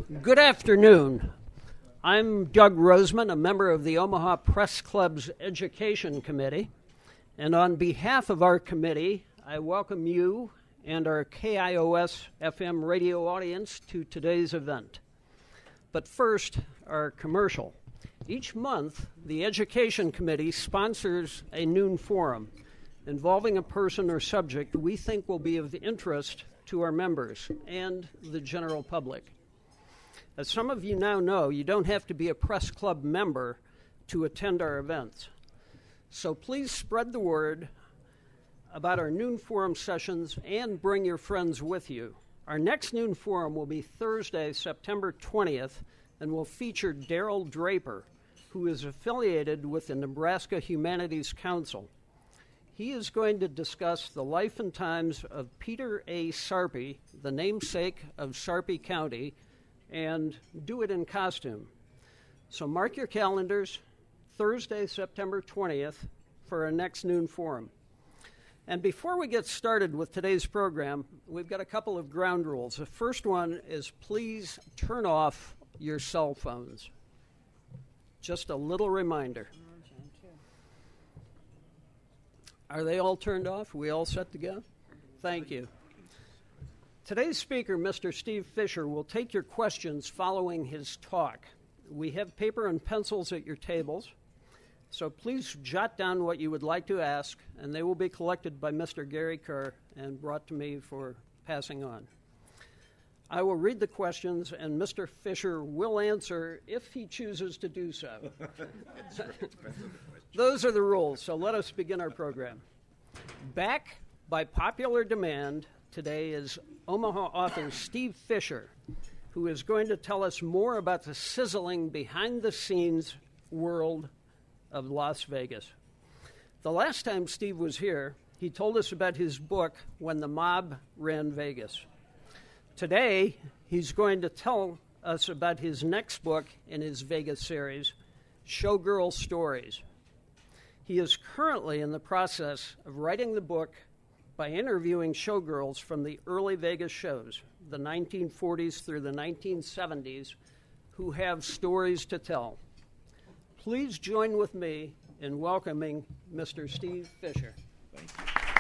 Good afternoon. I'm Doug Roseman, a member of the Omaha Press Club's Education Committee, and on behalf of our committee, I welcome you and our KIOS FM radio audience to today's event. But first, our commercial. Each month, the Education Committee sponsors a noon forum involving a person or subject we think will be of interest to our members and the general public. As some of you now know, you don't have to be a Press Club member to attend our events. So please spread the word about our noon forum sessions and bring your friends with you. Our next noon forum will be Thursday, September 20th, and will feature Daryl Draper, who is affiliated with the Nebraska Humanities Council. He is going to discuss the life and times of Peter A. Sarpy, the namesake of Sarpy County, and do it in costume. So mark your calendars, Thursday, September 20th, for our next noon forum. And before we get started with today's program, we've got a couple of ground rules. The first one is please turn off your cell phones. Just a little reminder. Are they all turned off? We all set to go? Thank you. Today's speaker, Mr. Steve Fisher, will take your questions following his talk. We have paper and pencils at your tables, so please jot down what you would like to ask, and they will be collected by Mr. Gary Kerr and brought to me for passing on. I will read the questions, and Mr. Fisher will answer if he chooses to do so. Those are the rules, so let us begin our program. Back by popular demand today is Omaha author Steve Fisher, who is going to tell us more about the sizzling behind-the-scenes world of Las Vegas. The last time Steve was here, he told us about his book, When the Mob Ran Vegas. Today, he's going to tell us about his next book in his Vegas series, Showgirl Stories. He is currently in the process of writing the book by interviewing showgirls from the early Vegas shows, the 1940s through the 1970s, who have stories to tell. Please join with me in welcoming Mr. Steve Fisher. Thank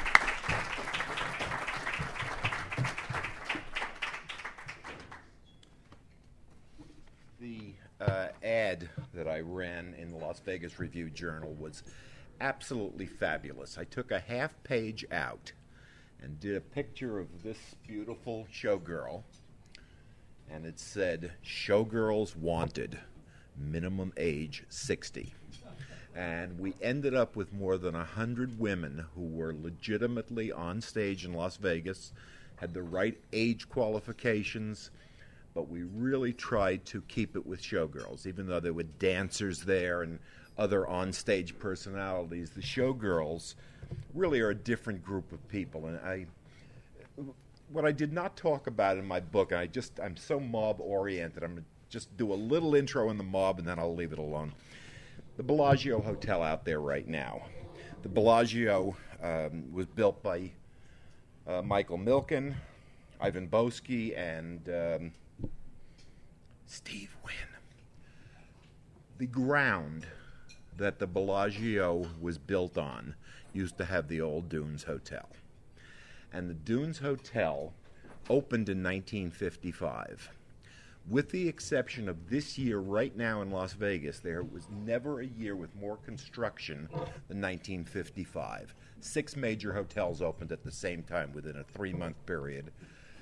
you. The ad that I ran in the Las Vegas Review-Journal was absolutely fabulous. I took a half page out and did a picture of this beautiful showgirl, and it said, "Showgirls wanted, minimum age 60." And we ended up with more than 100 women who were legitimately on stage in Las Vegas, had the right age qualifications, but we really tried to keep it with showgirls. Even though there were dancers there and other on-stage personalities, the showgirls really are a different group of people. And what I did not talk about in my book, and I'm so mob-oriented, I'm going to just do a little intro in the mob and then I'll leave it alone. The Bellagio Hotel out there right now. The Bellagio was built by Michael Milken, Ivan Boesky, and Steve Wynn. The ground that the Bellagio was built on used to have the old Dunes Hotel. And the Dunes Hotel opened in 1955. With the exception of this year right now in Las Vegas, there was never a year with more construction than 1955. 6 major hotels opened at the same time within a 3-month period.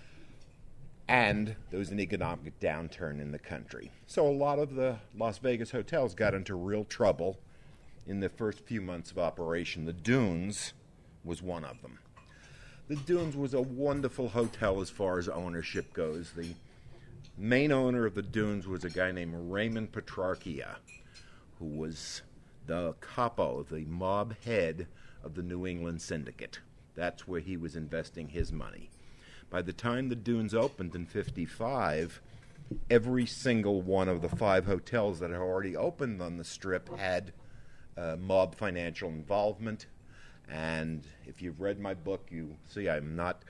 And there was an economic downturn in the country. So a lot of the Las Vegas hotels got into real trouble in the first few months of operation. The Dunes was one of them. The Dunes was a wonderful hotel as far as ownership goes. The main owner of the Dunes was a guy named Raymond Petrarchia, who was the capo, the mob head of the New England Syndicate. That's where he was investing his money. By the time the Dunes opened in 55, every single one of the 5 hotels that had already opened on the Strip had mob financial involvement. And if you've read my book, you see I'm not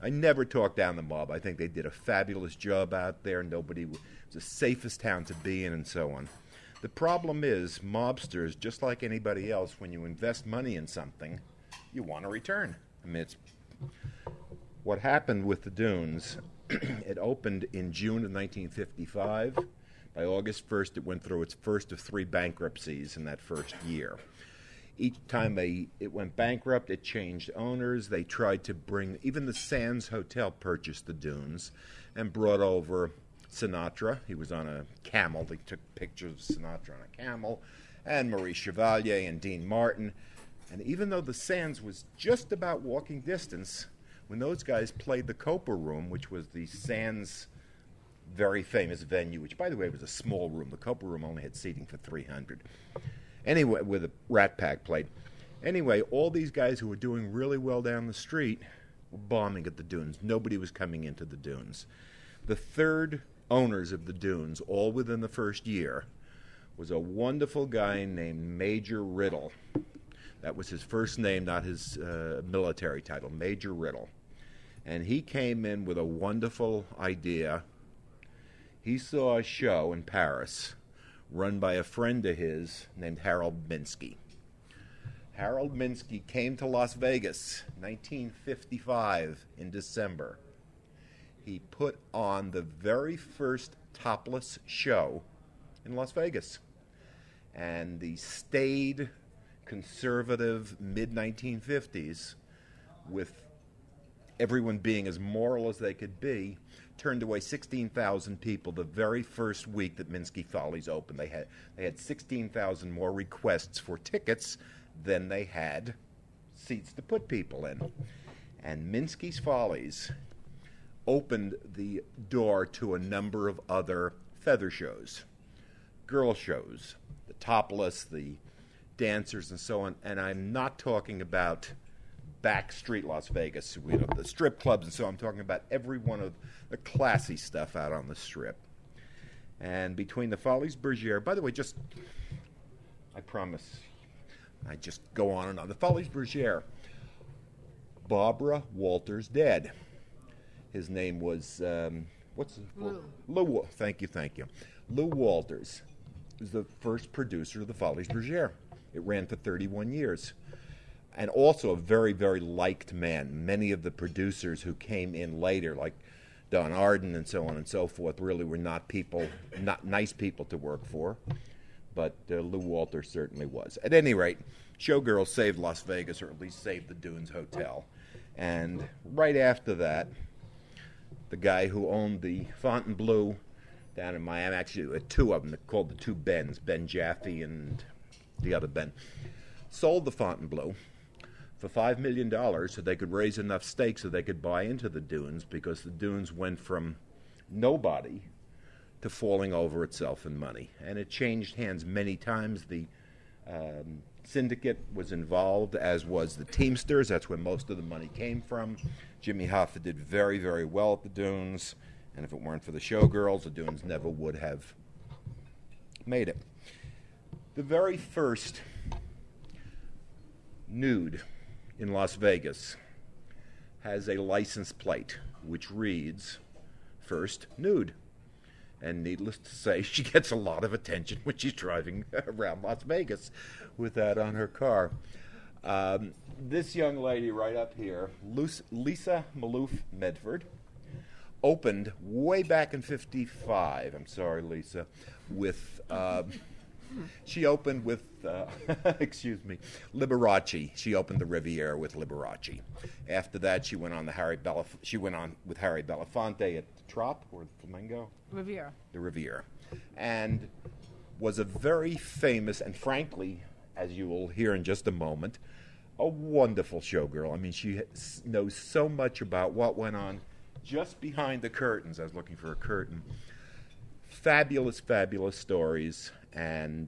I never talked down the mob. I think they did a fabulous job out there. It was the safest town to be in, and so on. The problem is, mobsters, just like anybody else, when you invest money in something, you want a return. I mean, it's what happened with the Dunes. It opened in June of 1955. By August 1st, it went through its first of 3 bankruptcies in that first year. Each time it went bankrupt, it changed owners. They tried to bring, even the Sands Hotel purchased the Dunes and brought over Sinatra. He was on a camel. They took pictures of Sinatra on a camel, and Maurice Chevalier and Dean Martin. And even though the Sands was just about walking distance, when those guys played the Copa Room, which was the Sands' very famous venue, which, by the way, was a small room. The Copa Room only had seating for 300. Anyway, with a Rat Pack played. Anyway, all these guys who were doing really well down the street were bombing at the Dunes. Nobody was coming into the Dunes. The third owners of the Dunes, all within the first year, was a wonderful guy named Major Riddle. That was his first name, not his military title, Major Riddle. And he came in with a wonderful idea. He saw a show in Paris run by a friend of his named Harold Minsky. Harold Minsky came to Las Vegas 1955 in December. He put on the very first topless show in Las Vegas. And the staid, conservative mid-1950s, with everyone being as moral as they could be, turned away 16,000 people the very first week that Minsky Follies opened. They had 16,000 more requests for tickets than they had seats to put people in. And Minsky's Follies opened the door to a number of other feather shows, girl shows, the topless, the dancers, and so on. And I'm not talking about backstreet Las Vegas, the strip clubs and so on. I'm talking about every one of the classy stuff out on the strip. And between the Folies Bergère, by the way, I promise, I just go on and on. The Folies Bergère, Barbara Walters' dad. His name was, Lou. Thank you. Lou Walters was the first producer of the Folies Bergère. It ran for 31 years. And also a very, very liked man. Many of the producers who came in later, like Don Arden and so on and so forth, really were not nice people to work for. But Lou Walters certainly was. At any rate, Showgirls saved Las Vegas, or at least saved the Dunes Hotel. And right after that, the guy who owned the Fontainebleau down in Miami, actually 2 of them, called the 2 Bens, Ben Jaffe and the other Ben, sold the Fontainebleau for $5 million so they could raise enough stakes so they could buy into the Dunes, because the Dunes went from nobody to falling over itself in money. And it changed hands many times. The syndicate was involved, as was the Teamsters. That's where most of the money came from. Jimmy Hoffa did very, very well at the Dunes, and if it weren't for the Showgirls, the Dunes never would have made it. The very first nude in Las Vegas has a license plate which reads, "First Nude." And needless to say, she gets a lot of attention when she's driving around Las Vegas with that on her car. This young lady right up here, Lisa Maloof Medford, opened way back in 55. I'm sorry, Lisa. She opened with, Liberace. She opened the Riviera with Liberace. After that, she went on with Harry Belafonte at the Trop, or the Flamingo? Riviera. The Riviera. And was a very famous, and frankly, as you will hear in just a moment, a wonderful showgirl. I mean, she knows so much about what went on just behind the curtains. I was looking for a curtain. Fabulous, fabulous stories. And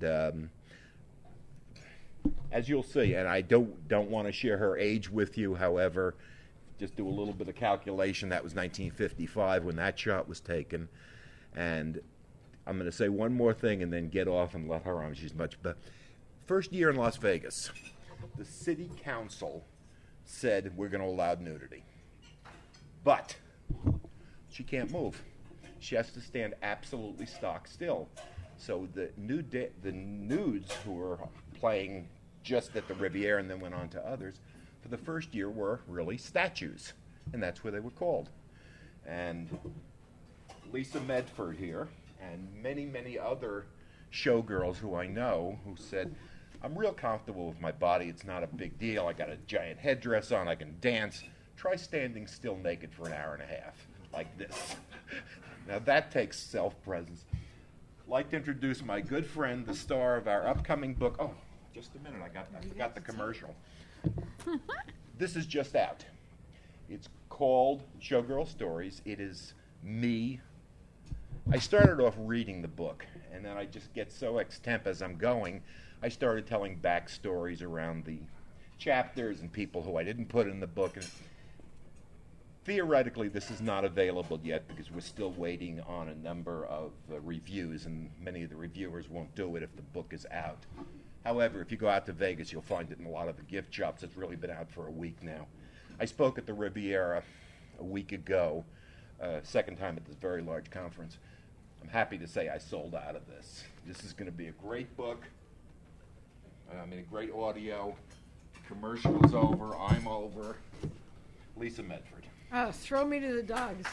as you'll see, and I don't want to share her age with you, however, just do a little bit of calculation. That was 1955 when that shot was taken. And I'm going to say one more thing and then get off and let her on. She's much better. First year in Las Vegas, the city council said we're going to allow nudity. But she can't move. She has to stand absolutely stock still. So the nudes who were playing just at the Riviera and then went on to others, for the first year were really statues, and that's what they were called. And Lisa Medford here, and many, many other showgirls who I know who said, I'm real comfortable with my body, it's not a big deal, I got a giant headdress on, I can dance. Try standing still naked for an hour and a half, like this. Now that takes self-presence. I'd like to introduce my good friend, the star of our upcoming book. Oh, just a minute, I forgot the commercial. This is just out. It's called Showgirl Stories. It is me. I started off reading the book, and then I just get so extemp as I'm going. I started telling backstories around the chapters and people who I didn't put in the book. And theoretically, this is not available yet because we're still waiting on a number of reviews, and many of the reviewers won't do it if the book is out. However, if you go out to Vegas, you'll find it in a lot of the gift shops. It's really been out for a week now. I spoke at the Riviera a week ago, second time at this very large conference. I'm happy to say I sold out of this. This is going to be a great book. A great audio. Commercial's over. I'm over. Lisa Medford. Oh, throw me to the dogs.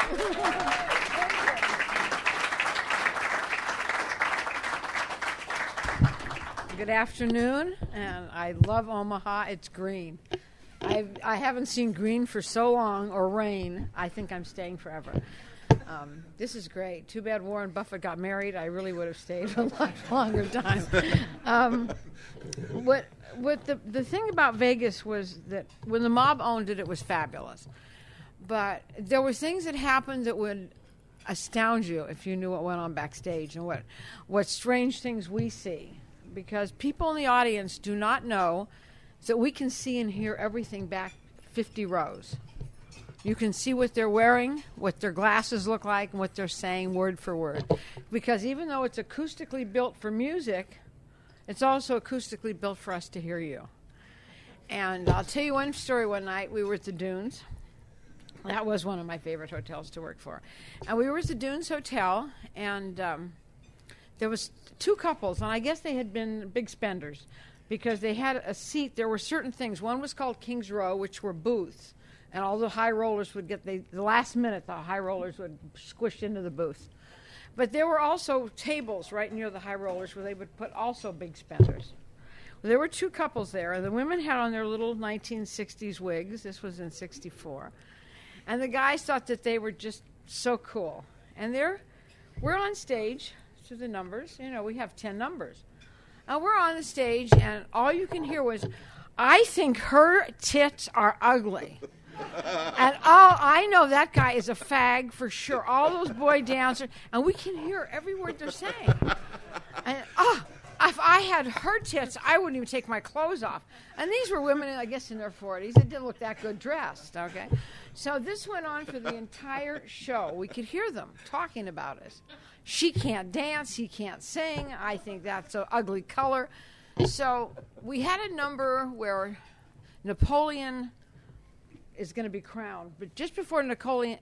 Good afternoon, and I love Omaha. It's green. I haven't seen green for so long, or rain. I think I'm staying forever. This is great. Too bad Warren Buffett got married. I really would have stayed a lot longer time. What the thing about Vegas was that when the mob owned it, it was fabulous. But there were things that happened that would astound you if you knew what went on backstage and what strange things we see. Because people in the audience do not know that we can see and hear everything back 50 rows. You can see what they're wearing, what their glasses look like, and what they're saying word for word. Because even though it's acoustically built for music, it's also acoustically built for us to hear you. And I'll tell you one story. One night we were at the Dunes. That was one of my favorite hotels to work for. And we were at the Dunes Hotel, and there was two couples, and I guess they had been big spenders because they had a seat. There were certain things. One was called King's Row, which were booths, and all the high rollers would get the last minute. The high rollers would squish into the booth. But there were also tables right near the high rollers where they would put also big spenders. Well, there were two couples there, and the women had on their little 1960s wigs. This was in '64. And the guys thought that they were just so cool. And we're on stage to the numbers. You know, we have 10 numbers. And we're on the stage, and all you can hear was, I think her tits are ugly. And I know that guy is a fag for sure. All those boy dancers, and we can hear every word they're saying. And if I had her tits, I wouldn't even take my clothes off. And these were women, I guess, in their 40s. They didn't look that good dressed, okay? So this went on for the entire show. We could hear them talking about us. She can't dance. He can't sing. I think that's an ugly color. So we had a number where Napoleon is going to be crowned. But just before Napoleon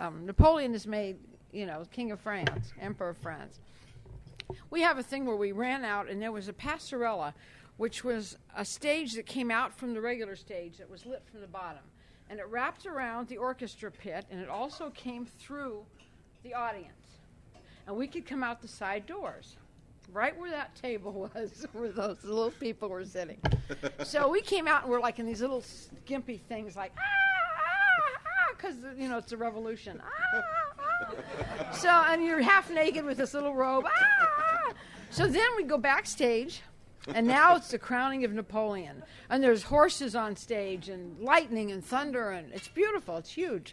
is made, King of France, Emperor of France, we have a thing where we ran out, and there was a passerella, which was a stage that came out from the regular stage that was lit from the bottom. And it wrapped around the orchestra pit, and it also came through the audience. And we could come out the side doors, right where that table was, where those little people were sitting. So we came out, and we're like in these little skimpy things like, because, it's a revolution. So, and you're half naked with this little robe. So then we go backstage, and now it's the crowning of Napoleon. And there's horses on stage, and lightning and thunder, and it's beautiful. It's huge.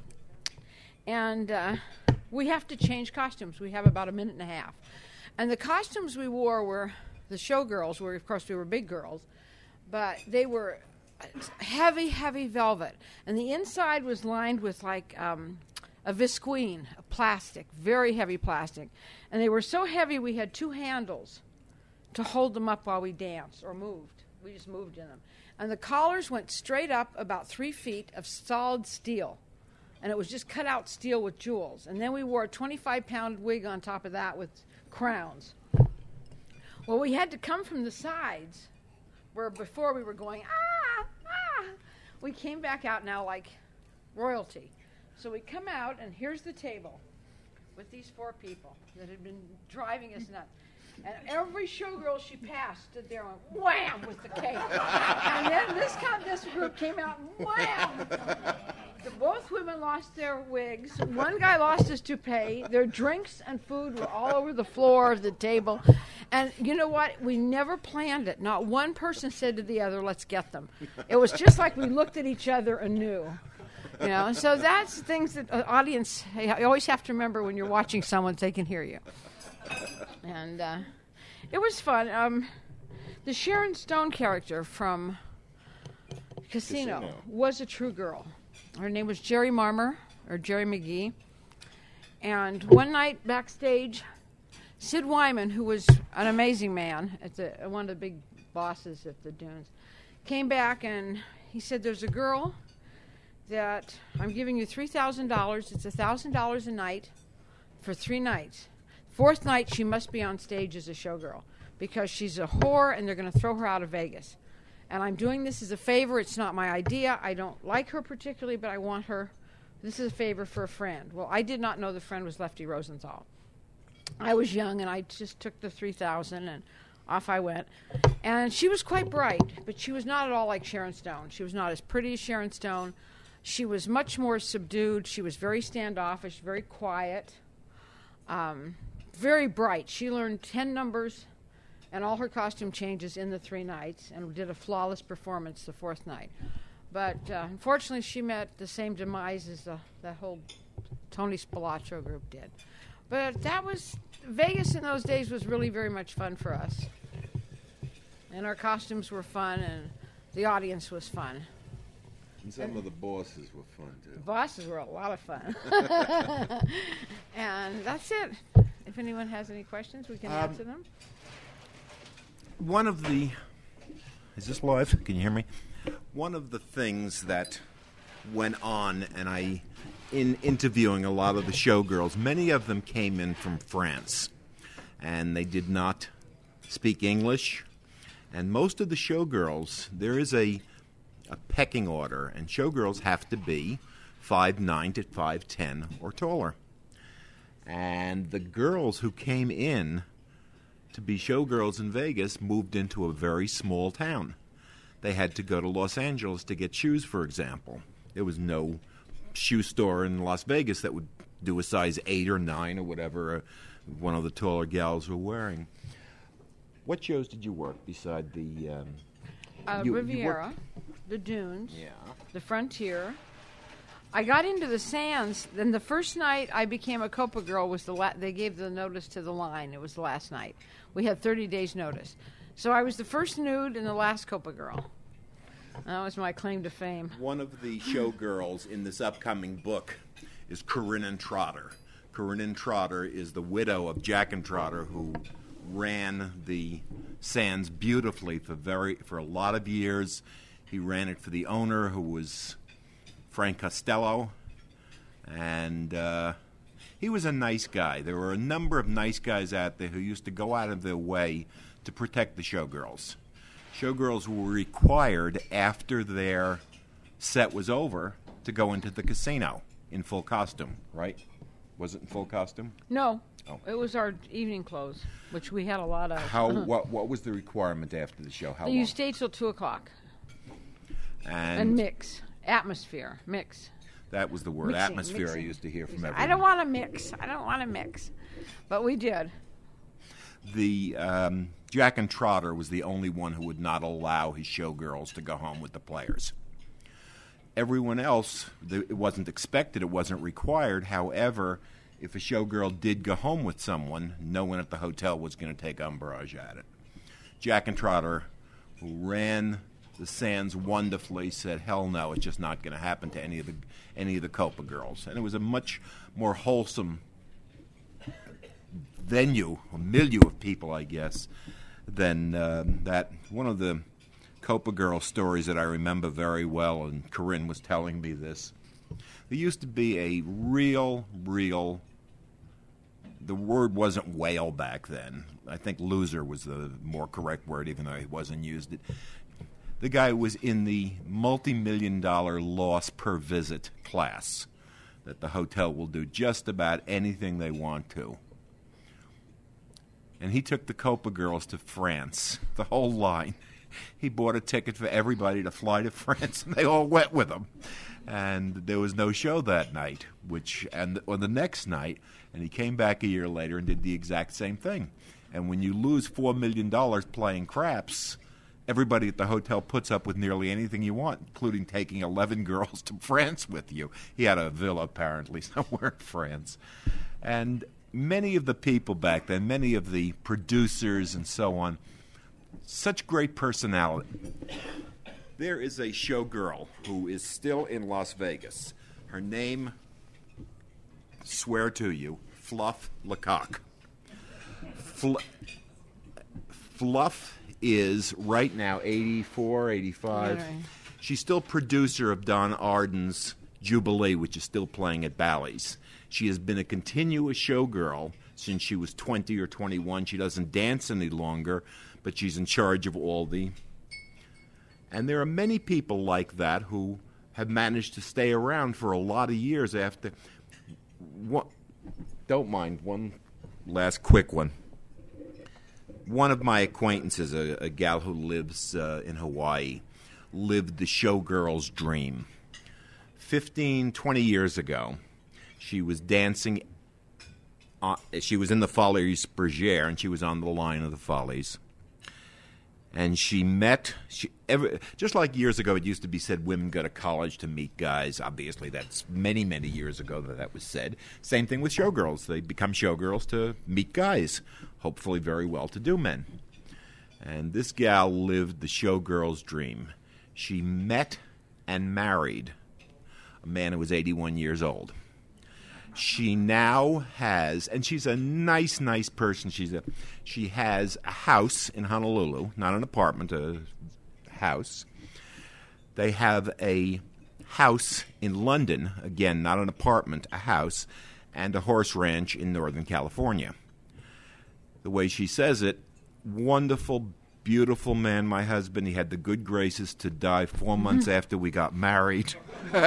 And we have to change costumes. We have about a minute and a half. And the costumes we wore were, the showgirls were, of course, we were big girls, but they were heavy, heavy velvet. And the inside was lined with like a visqueen, a plastic, very heavy plastic. And they were so heavy we had two handles to hold them up while we danced or moved. We just moved in them. And the collars went straight up about 3 feet of solid steel. and it was just cut out steel with jewels. And then we wore a 25-pound wig on top of that with crowns. Well, we had to come from the sides, where before we were going, ah, ah. We came back out now like royalty. So we come out, and here's the table with these 4 people that had been driving us nuts. And every showgirl she passed stood there and wham with the cake. And then this group came out and wham. Both women lost their wigs. One guy lost his toupee. Their drinks and food were all over the floor of the table. And you know what? We never planned it. Not one person said to the other, let's get them. It was just like we looked at each other and knew. You know, so that's things that an audience, you always have to remember when you're watching someone, they can hear you. And it was fun. The Sharon Stone character from Casino was a true girl. Her name was Jerry Marmer, or Jerry McGee. And one night backstage, Sid Wyman, who was an amazing man, one of the big bosses at the Dunes, came back and he said, there's a girl that I'm giving you $3,000. It's $1,000 a night for 3 nights. 4th night, she must be on stage as a showgirl because she's a whore and they're going to throw her out of Vegas. And I'm doing this as a favor. It's not my idea. I don't like her particularly, but I want her. This is a favor for a friend. Well, I did not know the friend was Lefty Rosenthal. I was young, and I just took the $3,000, and off I went. And she was quite bright, but she was not at all like Sharon Stone. She was not as pretty as Sharon Stone. She was much more subdued. She was very standoffish, very quiet, very bright. She learned 10 numbers and all her costume changes in the 3 nights and did a flawless performance the 4th night. But unfortunately, she met the same demise as the whole Tony Spilotro group did. But that was, Vegas in those days was really very much fun for us. And our costumes were fun, and the audience was fun. And some of the bosses were fun, too. The bosses were a lot of fun. And that's it. If anyone has any questions, we can answer them. One of the... Is this live? Can you hear me? One of the things that went on, and in interviewing a lot of the showgirls, many of them came in from France, and they did not speak English. And most of the showgirls, there is a pecking order, and showgirls have to be 5'9" to 5'10" or taller. And the girls who came in to be showgirls in Vegas moved into a very small town. They had to go to Los Angeles to get shoes, for example. There was no shoe store in Las Vegas that would do a size 8 or 9 or whatever one of the taller gals were wearing. What shows did you work beside the... Riviera, the Dunes, the Frontier. I got into the Sands. Then the first night I became a Copa girl was they gave the notice to the line. It was the last night. We had 30 days notice. So I was the first nude and the last Copa girl. That was my claim to fame. One of the showgirls in this upcoming book is Corinne Trotter. Corinne Trotter is the widow of Jack and Trotter, who ran the Sands beautifully for a lot of years. He ran it for the owner, who was Frank Costello, and he was a nice guy. There were a number of nice guys out there who used to go out of their way to protect the showgirls. Showgirls were required, after their set was over, to go into the casino in full costume, right? Was it in full costume? No. Oh. It was our evening clothes, which we had a lot of. What was the requirement after the show? How long? You stayed till 2 o'clock. And mix. Atmosphere. Mix. That was the word. Mixing, atmosphere mixing. I used to hear from everyone. I don't want to mix. I don't want to mix. But we did. The Jack and Trotter was the only one who would not allow his showgirls to go home with the players. Everyone else, it wasn't expected, it wasn't required. However, if a showgirl did go home with someone, no one at the hotel was going to take umbrage at it. Jack and Trotter, who ran the Sands wonderfully, said, hell no, it's just not going to happen to any of the Copa girls. And it was a much more wholesome venue, a milieu of people, I guess, than that. One of the Copa girl stories that I remember very well, and Corinne was telling me this, There used to be a real, the word wasn't whale back then. I think loser was the more correct word, even though he wasn't used it. The guy was in the multi-million-dollar loss per visit class, that the hotel will do just about anything they want to. And he took the Copa girls to France, the whole line. He bought a ticket for everybody to fly to France, and they all went with him. And there was no show that night, on the next night, and he came back a year later and did the exact same thing. And when you lose $4 million playing craps, everybody at the hotel puts up with nearly anything you want, including taking 11 girls to France with you. He had a villa, apparently, somewhere in France. And many of the people back then, many of the producers and so on, such great personality. There is a showgirl who is still in Las Vegas. Her name, swear to you, Fluff Lecoq. Fluff is right now 84, 85. Right. She's still producer of Don Arden's Jubilee, which is still playing at Bally's. She has been a continuous showgirl since she was 20 or 21. She doesn't dance any longer, but she's in charge of all the... And there are many people like that who have managed to stay around for a lot of years after... Don't mind, one last quick one. One of my acquaintances, a gal who lives in Hawaii, lived the showgirl's dream. 15, 20 years ago, she was dancing. She was in the Folies Bergère, and she was on the line of the Follies. And she met, just like years ago it used to be said women go to college to meet guys. Obviously, that's many, many years ago that was said. Same thing with showgirls. They become showgirls to meet guys, hopefully very well-to-do men. And this gal lived the showgirl's dream. She met and married a man who was 81 years old. She now has, and she's a nice person. She has a house in Honolulu, not an apartment, a house. They have a house in London, again, not an apartment, a house, and a horse ranch in Northern California. The way she says it, wonderful, beautiful man, my husband. He had the good graces to die 4 months after we got married.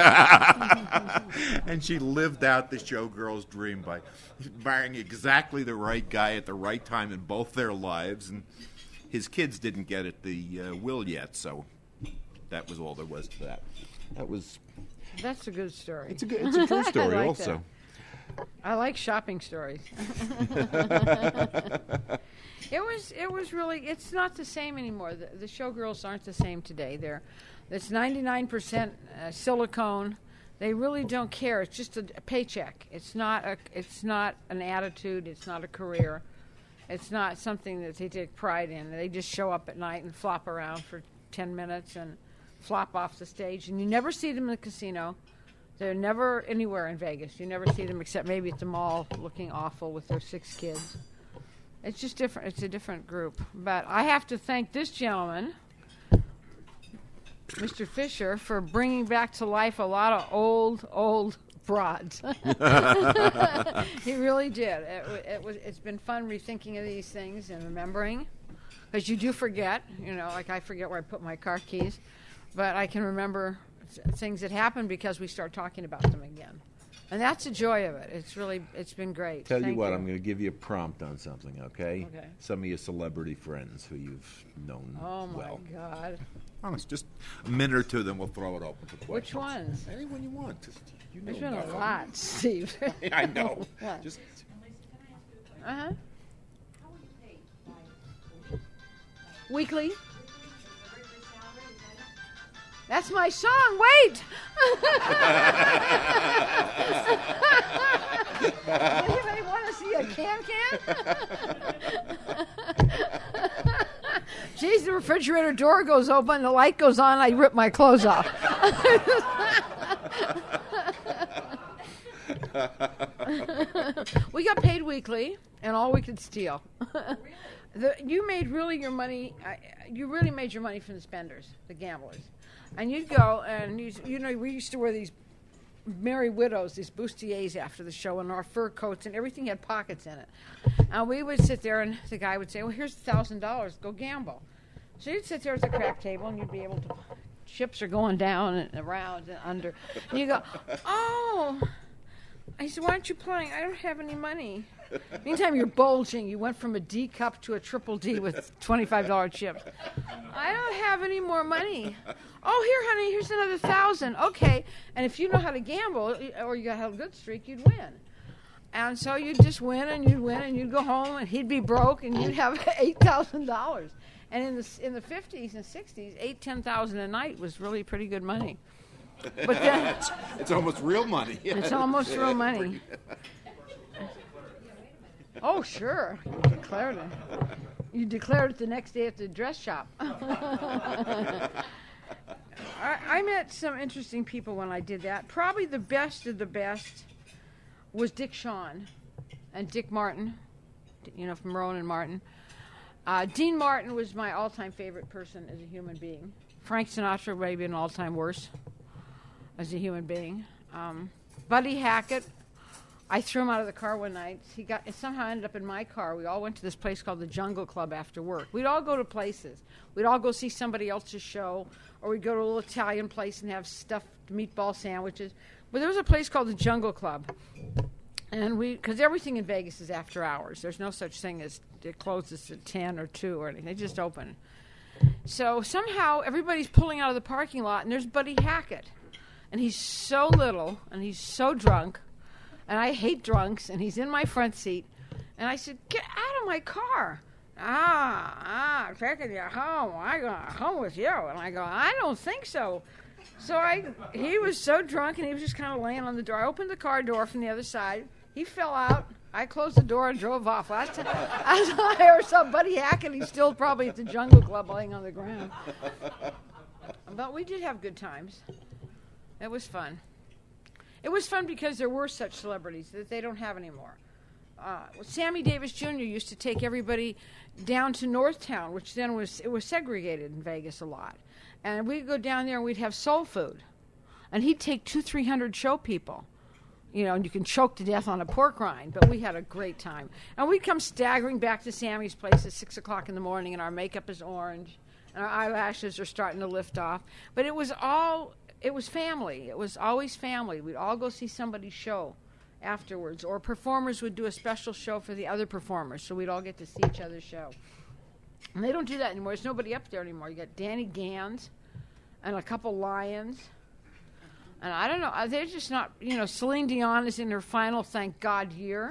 And she lived out the showgirl's dream by marrying exactly the right guy at the right time in both their lives. And his kids didn't get at the will yet, so that was all there was to that. That's a good story. It's a true story I like also. That. I like shopping stories. It was really, it's not the same anymore. The showgirls aren't the same today. It's 99% silicone. They really don't care. It's just a paycheck. It's not an attitude. It's not a career. It's not something that they take pride in. They just show up at night and flop around for 10 minutes and flop off the stage. And you never see them in the casino. They're never anywhere in Vegas. You never see them except maybe at the mall looking awful with their 6 kids. It's just different. It's a different group. But I have to thank this gentleman, Mr. Fisher, for bringing back to life a lot of old broads. He really did. It's been fun rethinking of these things and remembering, because you do forget. Like I forget where I put my car keys, but I can remember things that happened because we start talking about them again. And that's the joy of it. It's been great. Tell Thank you what, I'm going to give you a prompt on something, okay? Okay. Some of your celebrity friends who you've known Oh my well. God. Honest, just a minute or two, then we'll throw it open for questions. Which ones? Anyone you want. Just, There's been a nothing. lot, Steve. I know. What? Just Uh-huh. Weekly. That's my song. Wait. Anybody want to see a can? Geez, the refrigerator door goes open, the light goes on, I rip my clothes off. We got paid weekly, and all we could steal. You made really your money. You really made your money from the spenders, the gamblers. And you'd go, and we used to wear these Merry Widows, these bustiers after the show, and our fur coats, and everything had pockets in it. And we would sit there, and the guy would say, well, here's $1,000, go gamble. So you'd sit there at the craps table, and you'd be able to, chips are going down and around and under. And you go, oh. I said, why aren't you playing? I don't have any money. Meantime, you're bulging. You went from a D cup to a triple D with $25 chips. I don't have any more money. Oh, here, honey, here's another $1,000. Okay. And if you know how to gamble, or you have a good streak, you'd win. And so you'd just win, and you'd go home, and he'd be broke, and you'd have $8,000. And in the 50s and 60s, $10,000 a night was really pretty good money. But then it's almost real money. It's almost real money. Oh, sure. You declared it the next day at the dress shop. I met some interesting people when I did that. Probably the best of the best was Dick Shawn and Dick Martin, from Rowan and Martin. Dean Martin was my all-time favorite person as a human being. Frank Sinatra may be an all-time worst as a human being. Buddy Hackett, I threw him out of the car one night. He somehow ended up in my car. We all went to this place called the Jungle Club after work. We'd all go to places. We'd all go see somebody else's show, or we'd go to a little Italian place and have stuffed meatball sandwiches. But there was a place called the Jungle Club. And because everything in Vegas is after hours. There's no such thing as it closes at 10 or 2 or anything. They just open. So somehow everybody's pulling out of the parking lot, and there's Buddy Hackett. And he's so little, and he's so drunk, and I hate drunks, and he's in my front seat. And I said, get out of my car. I'm taking you home. I go home with you. And I go, I don't think so. So he was so drunk, and he was just kind of laying on the door. I opened the car door from the other side. He fell out. I closed the door and drove off. Last time I ever saw Buddy Hackett, he's still probably at the Jungle Club laying on the ground. But we did have good times. It was fun. It was fun because there were such celebrities that they don't have anymore. Sammy Davis Jr. used to take everybody down to Northtown, which then was segregated in Vegas a lot. And we'd go down there and we'd have soul food. And he'd take 200-300 show people. And you can choke to death on a pork rind, but we had a great time. And we'd come staggering back to Sammy's place at 6 o'clock in the morning, and our makeup is orange, and our eyelashes are starting to lift off. But it was family. It was always family. We'd all go see somebody's show afterwards, or performers would do a special show for the other performers, so we'd all get to see each other's show. And they don't do that anymore. There's nobody up there anymore. You got Danny Gans and a couple Lions. And I don't know, they're just not, Celine Dion is in her final thank God year.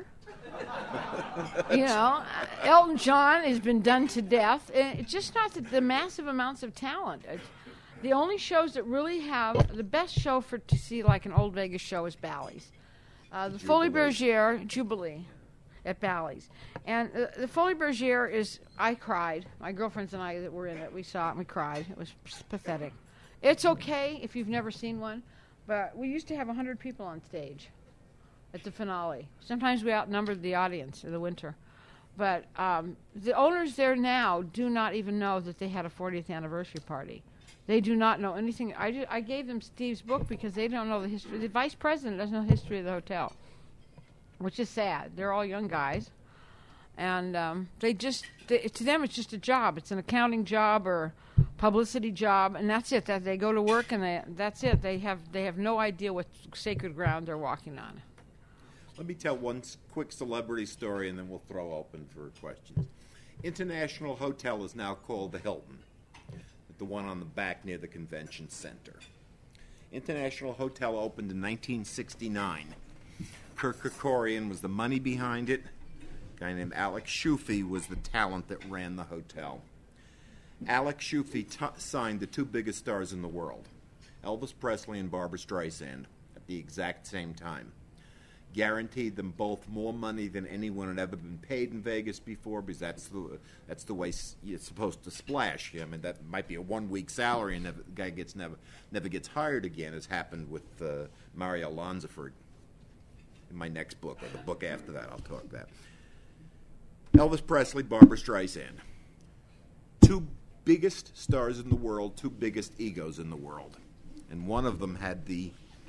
Elton John has been done to death. It's just not the massive amounts of talent. The only shows that really have the best show to see like an old Vegas show is Bally's. The Folies Bergère Jubilee at Bally's. And the Folies Bergère is, I cried. My girlfriends and I that were in it, we saw it and we cried. It was pathetic. It's okay if you've never seen one. But we used to have 100 people on stage at the finale. Sometimes we outnumbered the audience in the winter. But the owners there now do not even know that they had a 40th anniversary party. They do not know anything. I gave them Steve's book because they don't know the history. The vice president doesn't know the history of the hotel, which is sad. They're all young guys. And to them it's just a job. It's an accounting job or publicity job, and that's it. That they go to work and that's it. They have no idea what sacred ground they're walking on. Let me tell one quick celebrity story, and then we'll throw open for questions. International Hotel is now called the Hilton, the one on the back near the convention center. International Hotel opened in 1969. Kirk Kerkorian was the money behind it. A guy named Alex Schufe was the talent that ran the hotel. Alex Schufe signed the two biggest stars in the world, Elvis Presley and Barbra Streisand, at the exact same time. Guaranteed them both more money than anyone had ever been paid in Vegas before, because that's the way you're supposed to splash. I mean, that might be a 1-week salary, and the guy never gets hired again, as happened with Mario Lanzaford. In my next book, or the book after that, I'll talk about. Elvis Presley, Barbra Streisand. Two biggest stars in the world, two biggest egos in the world. And one of them had the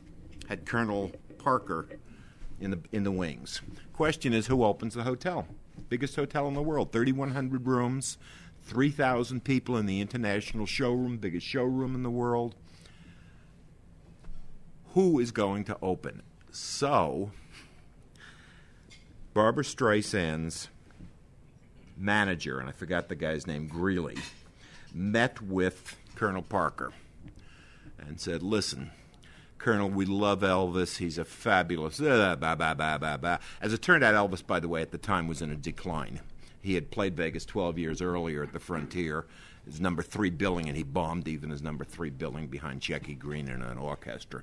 had Colonel Parker in the wings. Question is, who opens the hotel? Biggest hotel in the world, 3,100 rooms, 3,000 people in the international showroom, biggest showroom in the world. Who is going to open? So, Barbra Streisand's manager, and I forgot the guy's name, Greeley, met with Colonel Parker and said, listen, Colonel, we love Elvis. He's a fabulous... As it turned out, Elvis, by the way, at the time was in a decline. He had played Vegas 12 years earlier at the Frontier. His number 3 billing, and he bombed even his number 3 billing behind Shecky Green in an orchestra.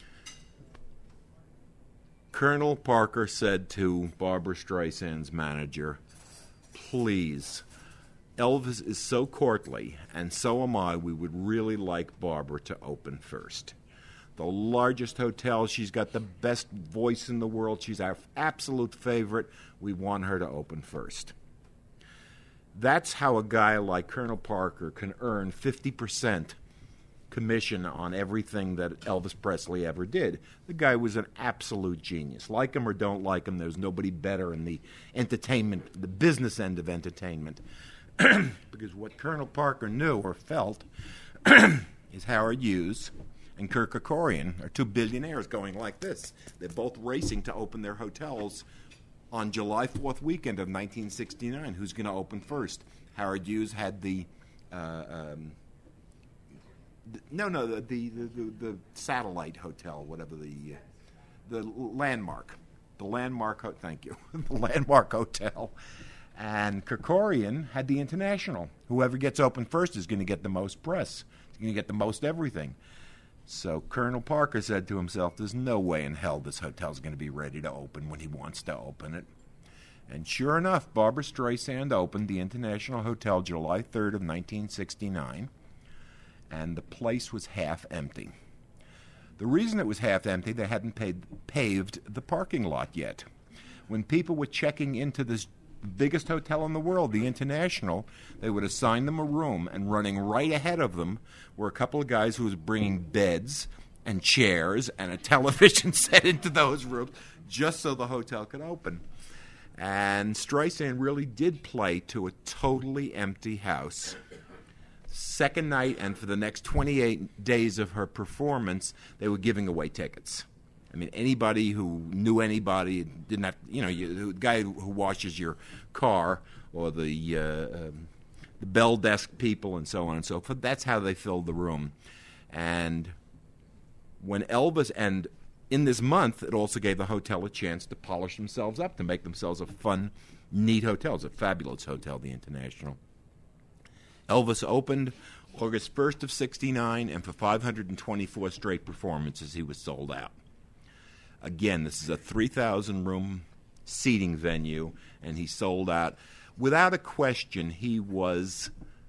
Colonel Parker said to Barbra Streisand's manager, please, Elvis is so courtly, and so am I. We would really like Barbra to open first. The largest hotel. She's got the best voice in the world. She's our absolute favorite. We want her to open first. That's how a guy like Colonel Parker can earn 50% commission on everything that Elvis Presley ever did. The guy was an absolute genius. Like him or don't like him, there's nobody better in the entertainment, the business end of entertainment. Because what Colonel Parker knew or felt is Howard Hughes and Kirk Kerkorian are 2 billionaires going like this. They're both racing to open their hotels on July 4th weekend of 1969. Who's going to open first? Howard Hughes had the satellite hotel, whatever the Landmark. The Landmark, thank you, the Landmark Hotel. And Kerkorian had the International. Whoever gets open first is going to get the most press. He's going to get the most everything. So Colonel Parker said to himself, there's no way in hell this hotel's going to be ready to open when he wants to open it. And sure enough, Barbra Streisand opened the International Hotel July 3rd of 1969, and the place was half empty. The reason it was half empty, they hadn't paved the parking lot yet. When people were checking into this biggest hotel in the world, the International, they would assign them a room, and running right ahead of them were a couple of guys who was bringing beds and chairs and a television set into those rooms just so the hotel could open. And Streisand really did play to a totally empty house. Second night, and for the next 28 days of her performance, they were giving away tickets. I mean, anybody who knew anybody, didn't have, the guy who washes your car, or the bell desk people, and so on and so forth. That's how they filled the room. And when Elvis, and in this month, it also gave the hotel a chance to polish themselves up, to make themselves a fun, neat hotel. It's a fabulous hotel, the International. Elvis opened August 1st of 1969, and for 524 straight performances, he was sold out. Again, this is a 3,000-room seating venue, and he sold out. Without a question, he was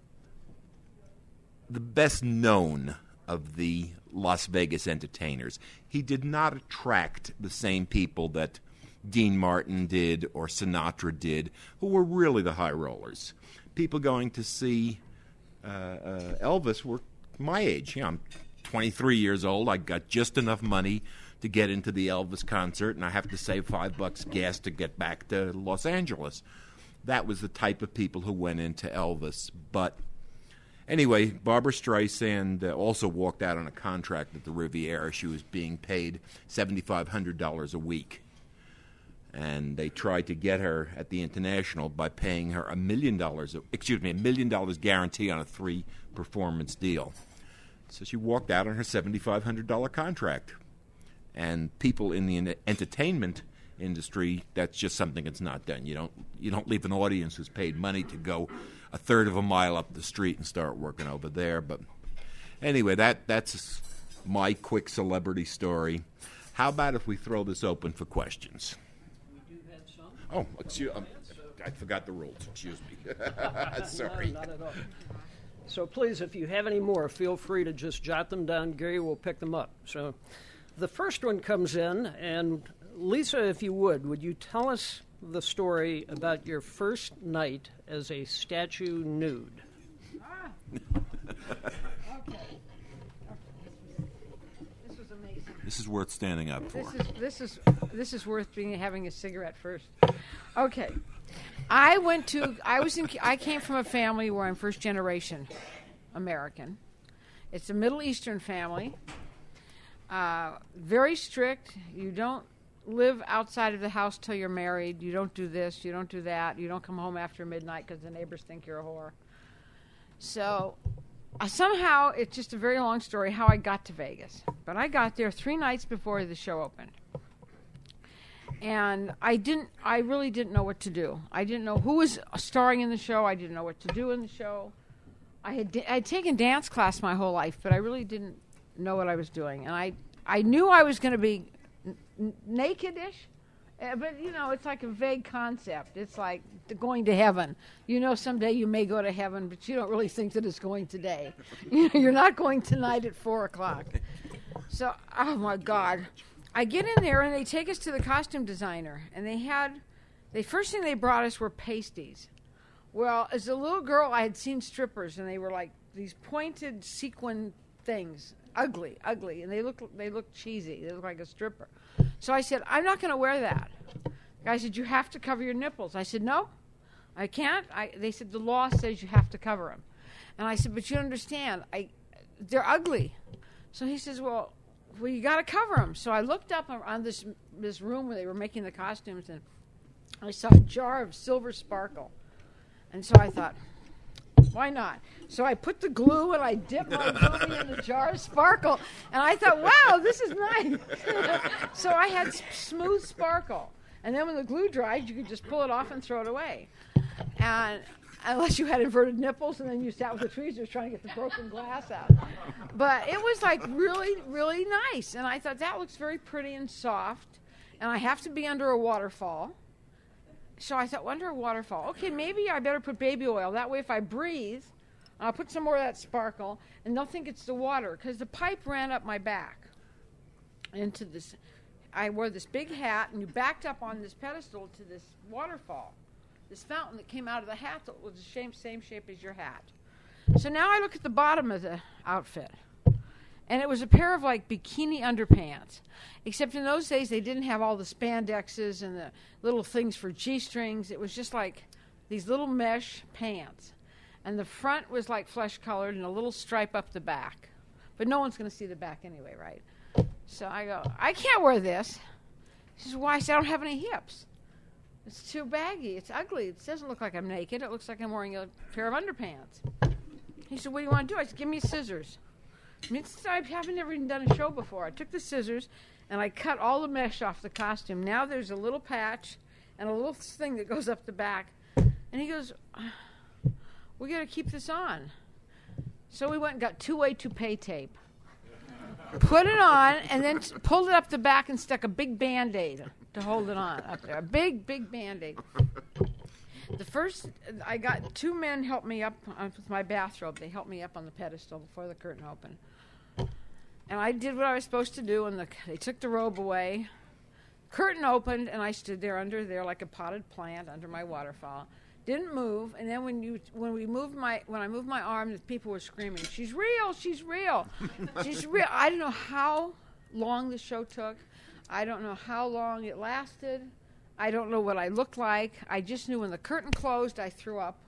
the best known of the Las Vegas entertainers. He did not attract the same people that Dean Martin did or Sinatra did, who were really the high rollers. People going to see Elvis were my age. I'm 23 years old. I got just enough money to get into the Elvis concert, and I have to save $5 gas to get back to Los Angeles. That was the type of people who went into Elvis. But anyway, Barbra Streisand also walked out on a contract at the Riviera. She was being paid $7,500 a week. And they tried to get her at the International by paying her $1 million guarantee on a 3-performance deal. So she walked out on her $7,500 contract. And people in the entertainment industry, that's just something that's not done. You don't leave an audience who's paid money to go a third of a mile up the street and start working over there. But anyway, that's my quick celebrity story. How about if we throw this open for questions? We do have some. Oh, excuse I forgot the rules. Excuse me. Sorry. No, not at all. So please, if you have any more, feel free to just jot them down. Gary will pick them up. So the first one comes in, and Lisa, if you would you tell us the story about your first night as a statue nude? Okay. This was amazing. This is worth standing up for. This is worth having a cigarette first. Okay. I came from a family where I'm first generation American. It's a Middle Eastern family. Very strict. You don't live outside of the house till you're married. You don't do this. You don't do that. You don't come home after midnight because the neighbors think you're a whore. So somehow, it's just a very long story how I got to Vegas. But I got there 3 nights before the show opened. And I really didn't know what to do. I didn't know who was starring in the show. I didn't know what to do in the show. I'd taken dance class my whole life, but I really didn't know what I was doing. And I knew I was going to be naked-ish, but, it's like a vague concept. It's like going to heaven. Someday you may go to heaven, but you don't really think that it's going today. You're not going tonight at 4 o'clock. So, oh, my God. I get in there, and they take us to the costume designer, and the first thing they brought us were pasties. Well, as a little girl, I had seen strippers, and they were like these pointed sequin things, ugly, and they looked cheesy. They looked like a stripper. So I said, I'm not going to wear that. The guy said, you have to cover your nipples. I said, no, I can't. They said, the law says you have to cover them. And I said, but you understand, they're ugly. So he says, well, you got to cover them. So I looked up on this room where they were making the costumes, and I saw a jar of silver sparkle. And so I thought, why not? So I put the glue, and I dipped my glue in the jar of sparkle, and I thought, wow, this is nice. So I had smooth sparkle. And then when the glue dried, you could just pull it off and throw it away. And unless you had inverted nipples, and then you sat with the tweezers trying to get the broken glass out. But it was like really, really nice. And I thought, that looks very pretty and soft. And I have to be under a waterfall. So I thought, under a waterfall. Okay, maybe I better put baby oil. That way if I breathe, I'll put some more of that sparkle, and they'll think it's the water. Because the pipe ran up my back into this. I wore this big hat, and you backed up on this pedestal to this waterfall. This fountain that came out of the hat that was the same shape as your hat. So now I look at the bottom of the outfit. And it was a pair of like bikini underpants. Except in those days they didn't have all the spandexes and the little things for G-strings. It was just like these little mesh pants. And the front was like flesh colored and a little stripe up the back. But no one's going to see the back anyway, right? So I go, I can't wear this. He says, why? I said, I don't have any hips. It's too baggy. It's ugly. It doesn't look like I'm naked. It looks like I'm wearing a pair of underpants. He said, what do you want to do? I said, give me scissors. I haven't never even done a show before. I took the scissors, and I cut all the mesh off the costume. Now there's a little patch and a little thing that goes up the back. And he goes, we got to keep this on. So we went and got two-way toupee tape. Put it on, and then pulled it up the back and stuck a big Band-Aid to hold it on up there. A big, big Band-Aid. I got 2 men help me up with my bathrobe. They helped me up on the pedestal before the curtain opened. And I did what I was supposed to do, and they took the robe away. Curtain opened, and I stood there under there like a potted plant under my waterfall. Didn't move, and then when I moved my arm, the people were screaming, "She's real! She's real! She's real!" I don't know how long the show took. I don't know how long it lasted. I don't know what I looked like. I just knew when the curtain closed, I threw up.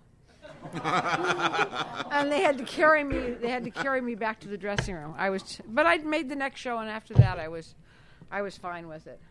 And they had to carry me. They had to carry me back to the dressing room. But I'd made the next show, and after that, I was fine with it.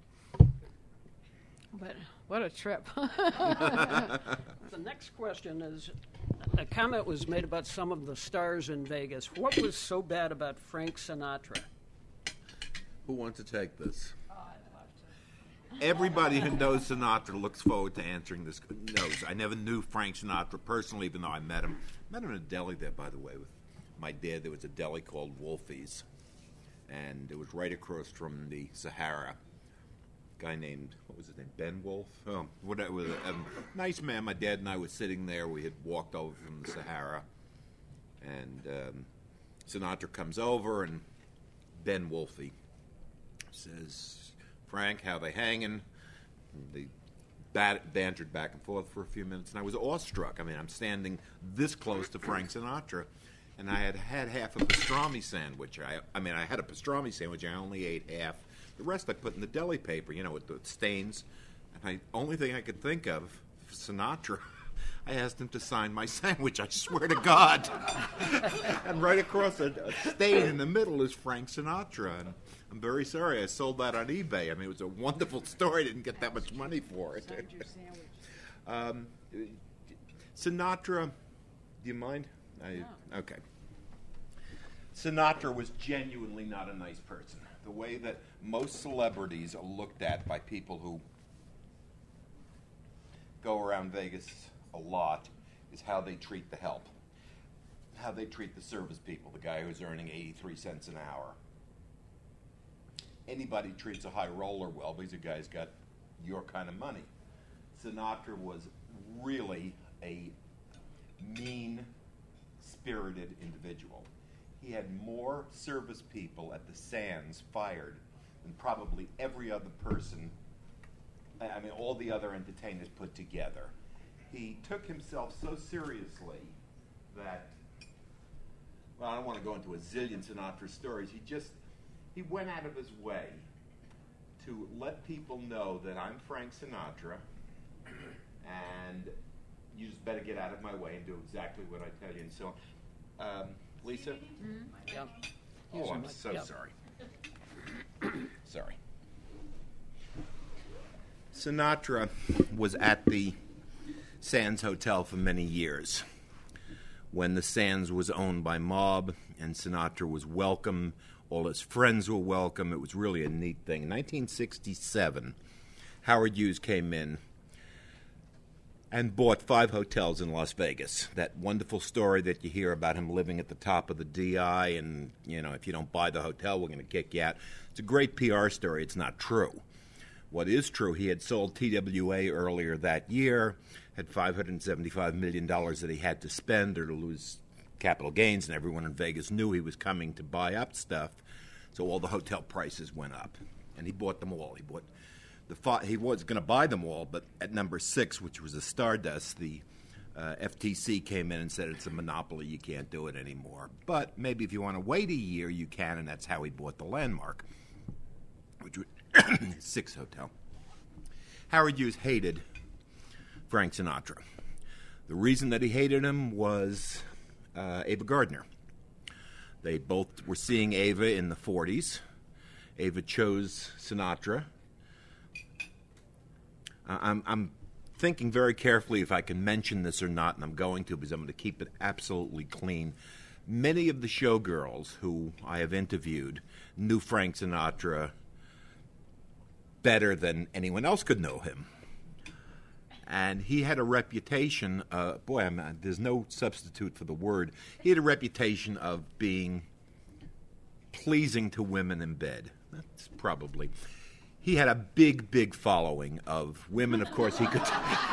But what a trip! The next question is: a comment was made about some of the stars in Vegas. What was so bad about Frank Sinatra? Who wants to take this? Everybody who knows Sinatra looks forward to answering this. Knows. I never knew Frank Sinatra personally, even though I met him. Met him in a deli there, by the way, with my dad. There was a deli called Wolfie's, and it was right across from the Sahara. Guy named, what was his name, Ben Wolf? Oh, whatever. Nice man. My dad and I were sitting there. We had walked over from the Sahara, and Sinatra comes over, and Ben Wolfie says, "Frank, how they hanging?" They bantered back and forth for a few minutes, and I was awestruck. I mean, I'm standing this close to Frank Sinatra, and I had half a pastrami sandwich. I mean, I had a pastrami sandwich. I only ate half. The rest I put in the deli paper, with the stains. And the only thing I could think of, Sinatra. I asked him to sign my sandwich. I swear to God. And right across a stain in the middle is Frank Sinatra. And I'm very sorry. I sold that on eBay. I mean, it was a wonderful story. I didn't get that much money for it. Signed your sandwich. Sinatra, do you mind? No. Okay. Sinatra was genuinely not a nice person. The way that most celebrities are looked at by people who go around Vegas a lot is how they treat the help, how they treat the service people, the guy who's earning 83 cents an hour. Anybody treats a high roller well because the guy's got your kind of money. Sinatra was really a mean-spirited individual. He had more service people at the Sands fired than probably every other person, I mean, all the other entertainers put together. He took himself so seriously that, well, I don't want to go into a zillion Sinatra stories. He went out of his way to let people know that I'm Frank Sinatra, and you just better get out of my way and do exactly what I tell you. And so, Lisa? Mm-hmm. Yep. Oh, I'm so sorry. Sorry. Sinatra was at the Sands Hotel for many years. When the Sands was owned by Mob and Sinatra was welcome, all his friends were welcome. It was really a neat thing. In 1967, Howard Hughes came in and bought 5 hotels in Las Vegas. That wonderful story that you hear about him living at the top of the DI and, if you don't buy the hotel, we're going to kick you out. It's a great PR story. It's not true. What is true, he had sold TWA earlier that year, had $575 million that he had to spend or to lose capital gains, and everyone in Vegas knew he was coming to buy up stuff, so all the hotel prices went up. And he bought them all. He was going to buy them all, but at number 6, which was a Stardust, the FTC came in and said it's a monopoly, you can't do it anymore. But maybe if you want to wait a year, you can, and that's how he bought the Landmark, which was 6 hotel. Howard Hughes hated Frank Sinatra. The reason that he hated him was Ava Gardner. They both were seeing Ava in the 40s. Ava chose Sinatra. I'm thinking very carefully if I can mention this or not, and I'm going to because I'm going to keep it absolutely clean. Many of the showgirls who I have interviewed knew Frank Sinatra better than anyone else could know him. And he had a reputation, there's no substitute for the word. He had a reputation of being pleasing to women in bed. That's probably. He had a big, big following of women. Of course, he could.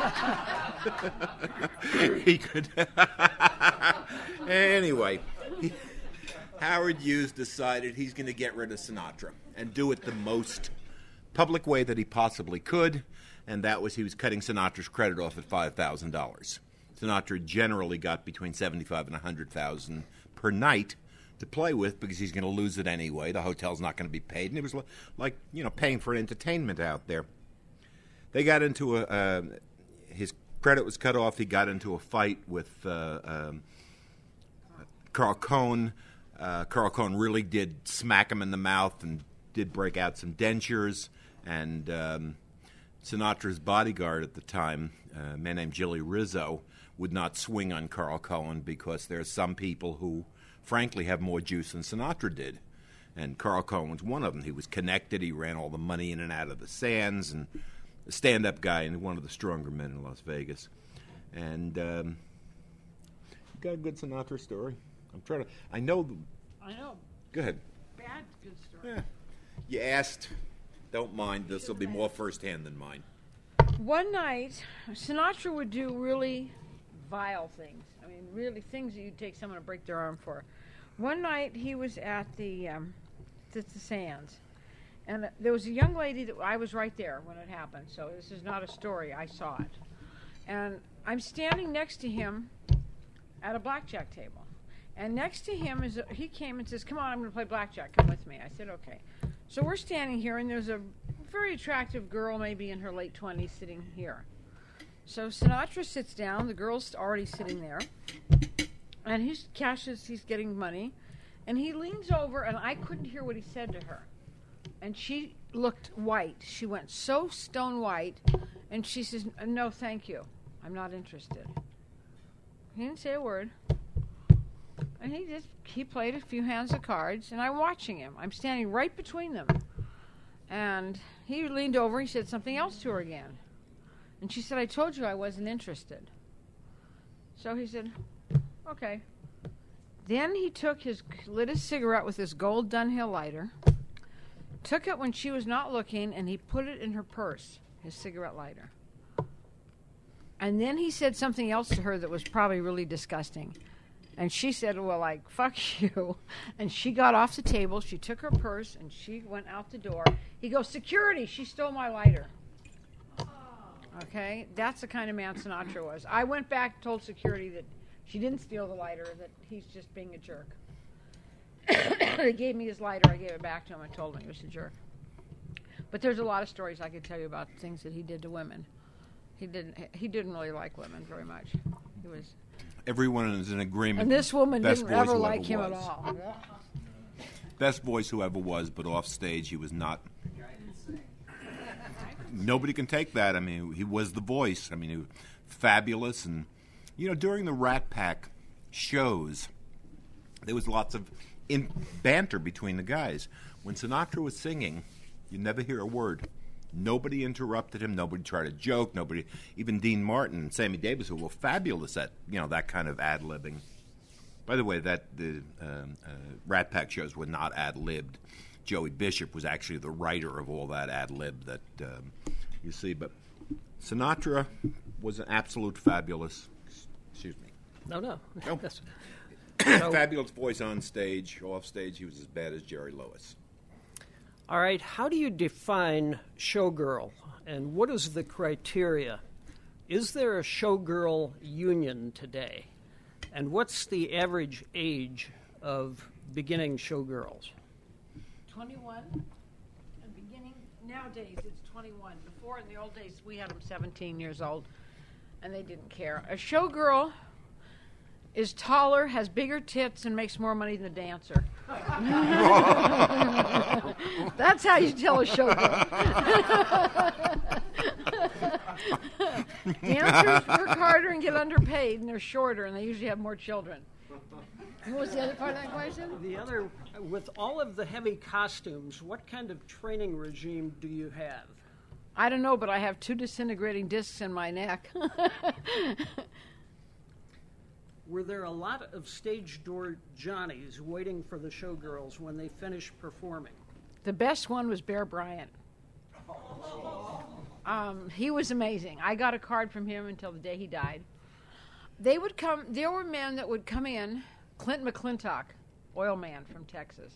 Anyway, Howard Hughes decided he's going to get rid of Sinatra and do it the most public way that he possibly could, and that was he was cutting Sinatra's credit off at $5,000. Sinatra generally got between $75,000 and $100,000 per night to play with because he's going to lose it anyway. The hotel's not going to be paid, and it was like paying for entertainment out there. They got into his credit was cut off. He got into a fight with Carl Cohn. Carl Cohn really did smack him in the mouth and did break out some dentures. And Sinatra's bodyguard at the time, a man named Jilly Rizzo, would not swing on Carl Cohn because there are some people who, frankly, have more juice than Sinatra did. And Carl Cohn was one of them. He was connected. He ran all the money in and out of the Sands, and a stand-up guy and one of the stronger men in Las Vegas. And you got a good Sinatra story? I know. Go ahead. Bad, good story. Yeah. You asked. Don't mind. This will be more firsthand than mine. One night, Sinatra would do really vile things. I mean, really things that you'd take someone to break their arm for. One night, he was at the Sands, and there was a young lady that I was right there when it happened. So this is not a story. I saw it, and I'm standing next to him at a blackjack table, And next to him he came and says, "Come on, I'm going to play blackjack. Come with me." I said, "Okay." So we're standing here, and there's a very attractive girl, maybe in her late 20s, sitting here. So Sinatra sits down. The girl's already sitting there, and he's getting money, and he leans over, and I couldn't hear what he said to her, and she looked white. She went so stone white, and she says, "No, thank you. I'm not interested." He didn't say a word. And he played a few hands of cards, and I'm watching him. I'm standing right between them. And he leaned over, he said something else to her again. And she said, "I told you I wasn't interested." So he said, "Okay." Then he lit his cigarette with his gold Dunhill lighter, took it when she was not looking, and he put it in her purse, his cigarette lighter. And then he said something else to her that was probably really disgusting. And she said, "Well, like, fuck you." And she got off the table. She took her purse, and she went out the door. He goes, "Security, she stole my lighter." Okay? That's the kind of man Sinatra was. I went back and told security that she didn't steal the lighter, that he's just being a jerk. They gave me his lighter. I gave it back to him. I told him he was a jerk. But there's a lot of stories I could tell you about things that he did to women. He didn't really like women very much. He was... Everyone is in agreement. And this woman Best didn't voice ever who like ever him was. at all. Best voice whoever was, but off stage he was not. Nobody can take that. I mean, he was the voice. I mean, he was fabulous. And, during the Rat Pack shows, there was lots of banter between the guys. When Sinatra was singing, you never hear a word. Nobody interrupted him. Nobody tried to joke. Nobody, even Dean Martin and Sammy Davis, who were fabulous at that kind of ad-libbing. By the way, the Rat Pack shows were not ad-libbed. Joey Bishop was actually the writer of all that ad-lib that you see. But Sinatra was an absolute fabulous. Excuse me. No. Oh. Fabulous voice on stage. Off stage, he was as bad as Jerry Lewis. All right, how do you define showgirl, and what is the criteria? Is there a showgirl union today? And what's the average age of beginning showgirls? 21. And beginning, nowadays it's 21. Before, in the old days, we had them 17 years old, and they didn't care. A showgirl is taller, has bigger tits, and makes more money than the dancer. That's how you tell a showgirl. Dancers work harder and get underpaid, and they're shorter, and they usually have more children. What was the other part of that question? The other, with all of the heavy costumes, what kind of training regime do you have? I don't know, but I have 2 disintegrating discs in my neck. Were there a lot of stage door Johnnies waiting for the showgirls when they finished performing? The best one was Bear Bryant. He was amazing. I got a card from him until the day he died. They would come. There were men that would come in. Clint McClintock, oil man from Texas,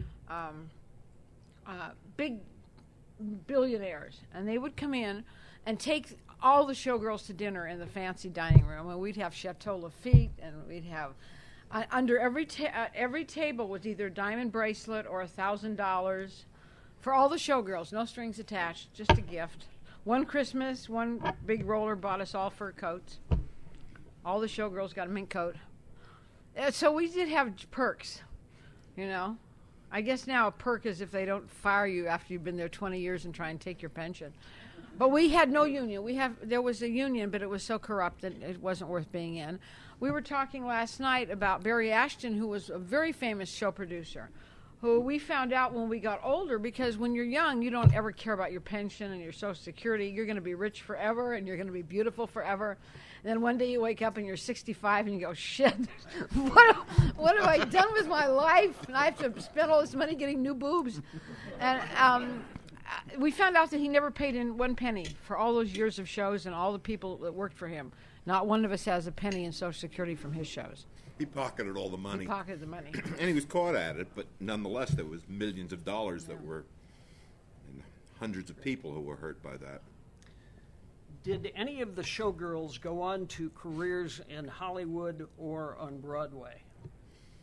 big billionaires, and they would come in and take all the showgirls to dinner in the fancy dining room, and we'd have Chateau Lafite, and we'd have under every table was either a diamond bracelet or $1,000 for all the showgirls, no strings attached, just a gift. One Christmas, one big roller bought us all fur coats. All the showgirls got a mink coat. So we did have perks, I guess now a perk is if they don't fire you after you've been there 20 years and try and take your pension. But we had no union. There was a union, but it was so corrupt that it wasn't worth being in. We were talking last night about Barry Ashton, who was a very famous show producer, who we found out when we got older, because when you're young, you don't ever care about your pension and your Social Security. You're going to be rich forever, and you're going to be beautiful forever. And then one day you wake up and you're 65 and you go, shit, what have I done with my life? And I have to spend all this money getting new boobs. And we found out that he never paid in one penny for all those years of shows and all the people that worked for him. Not one of us has a penny in Social Security from his shows. He pocketed all the money. He pocketed the money. And he was caught at it, but nonetheless there was millions of dollars that were, and hundreds of people who were hurt by that. Did any of the showgirls go on to careers in Hollywood or on Broadway?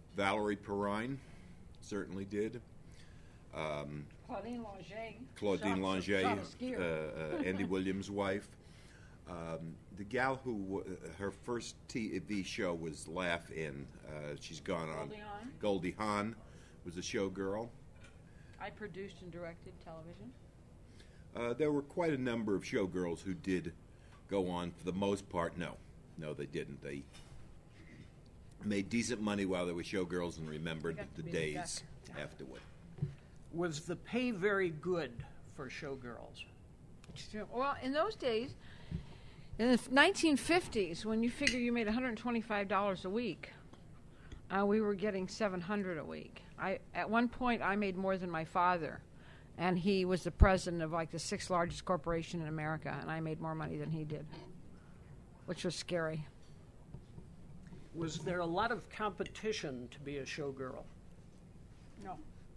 Valerie Perrine certainly did. Claudine Lange. Claudine Lange, Andy Williams' wife. The gal who her first TV show was Laugh In. She's gone on. Goldie Hawn. Goldie Hawn was a showgirl. I produced and directed television. There were quite a number of showgirls who did go on. For the most part, no, they didn't. They made decent money while they were showgirls and remembered the days afterward. Was the pay very good for showgirls? Well, in those days, in the 1950s, when you figure you made $125 a week, we were getting $700 a week. At one point, I made more than my father, and he was the president of like the 6th largest corporation in America, and I made more money than he did, which was scary. Was there a lot of competition to be a showgirl? No.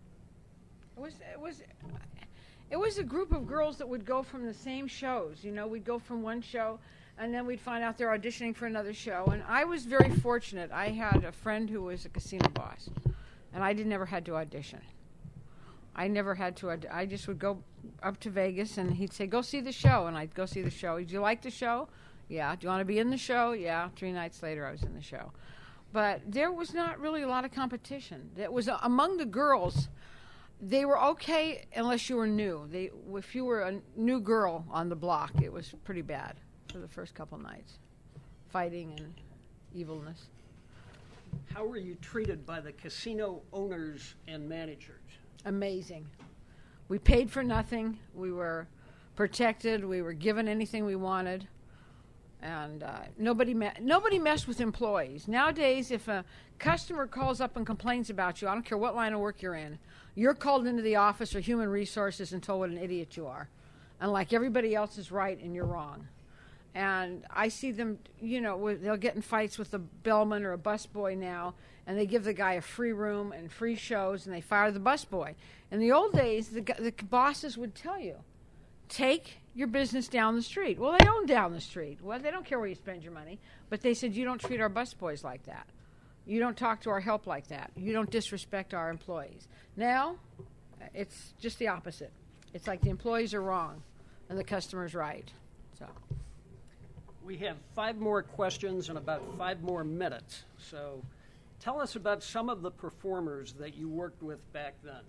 It was a group of girls that would go from the same shows. You know, we'd go from one show, and then we'd find out they're auditioning for another show. And I was very fortunate. I had a friend who was a casino boss, and I never had to audition. I never had to. I just would go up to Vegas, and he'd say, "Go see the show," and I'd go see the show. "Do you like the show?" "Yeah." "Do you want to be in the show?" "Yeah." 3 nights later, I was in the show. But there was not really a lot of competition. It was among the girls. They were okay unless you were new. If you were a new girl on the block, it was pretty bad for the first couple nights. Fighting and evilness. How were you treated by the casino owners and managers? Amazing. We paid for nothing. We were protected. We were given anything we wanted. And nobody messed with employees. Nowadays, if a customer calls up and complains about you, I don't care what line of work you're in, you're called into the office or human resources and told what an idiot you are. And like everybody else is right and you're wrong. And I see them, they'll get in fights with a bellman or a busboy now, and they give the guy a free room and free shows, and they fire the busboy. In the old days, the bosses would tell you, take your business down the street. Well, they own down the street. Well, they don't care where you spend your money. But they said, you don't treat our busboys like that. You don't talk to our help like that. You don't disrespect our employees. Now, it's just the opposite. It's like the employees are wrong and the customer's right. So, we have 5 more questions and about 5 more minutes. So tell us about some of the performers that you worked with back then.